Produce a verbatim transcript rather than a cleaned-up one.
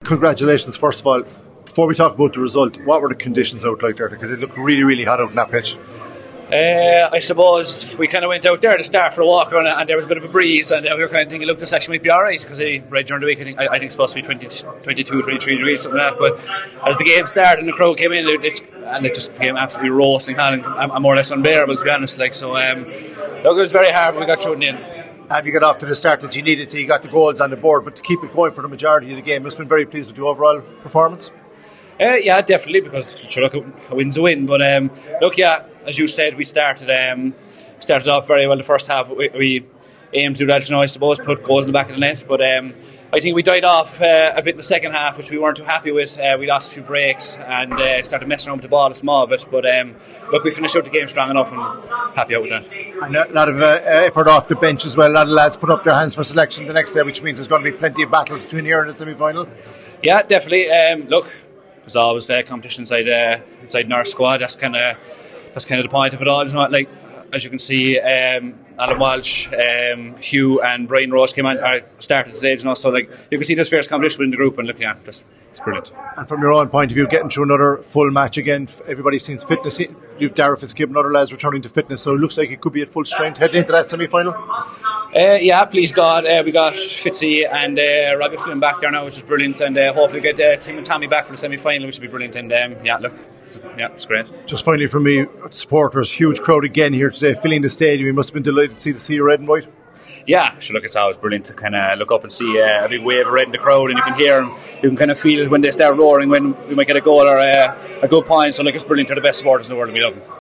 congratulations, first of all. Before we talk about the result, what were the conditions out like there? Because it looked really, really hot out on that pitch. Uh, I suppose we kind of went out there to start for a walk around, and there was a bit of a breeze, and we were kind of thinking, look, this actually might be alright, because right during the week I think, I, I think it's supposed to be twenty, twenty-two, twenty-three degrees, something like that. But as the game started and the crowd came in, it, it's, and it just became absolutely roasting hot and, and more or less unbearable, to be honest. Like so, um, look, it was very hard, but we got through in the end. Have you got off to the start that you needed to? You got the goals on the board, but to keep it going for the majority of the game, must have been very pleased with the overall performance. Uh, yeah, definitely, because sure, look, a win's a win. But um, look, yeah, as you said, we started um, started off very well the first half. We, we aimed to do that, you know, I suppose, put goals in the back of the net. But um, I think we died off uh, a bit in the second half, which we weren't too happy with. Uh, we lost a few breaks and uh, started messing around with the ball a small bit. But um, look, we finished out the game strong enough and happy out with that. And a lot of uh, effort off the bench as well. A lot of lads put up their hands for selection the next day, which means there's going to be plenty of battles between here and the semi-final. Yeah, definitely. Um, look, there's always uh, competition inside uh, inside North squad. That's kind of that's kind of the point of it all. You know, like as you can see, um, Alan Walsh, um, Hugh, and Brian Rose came on or started today. You know, so like you can see there's fierce competition within the group, and looking at this, it's brilliant. And from your own point of view, getting through another full match again, everybody seems fitness. You've Darragh Fitzgibbon, other lads returning to fitness, so it looks like it could be at full strength heading into that semi-final. Uh, yeah, please God, uh, we got Fitzy and uh, Robbie Flynn back there now, which is brilliant, and uh, hopefully get uh, Tim and Tommy back for the semi-final, which will be brilliant. And um, yeah, look, yeah, it's great. Just finally from me, supporters, huge crowd again here today, filling the stadium. You must have been delighted to see the sea of red and white. Yeah, sure. Look, it's always brilliant to kind of look up and see uh, a big wave of red in the crowd, and you can hear them. You can kind of feel it when they start roaring when we might get a goal or uh, a good point. So, like, it's brilliant. They're the best supporters in the world, and we love them.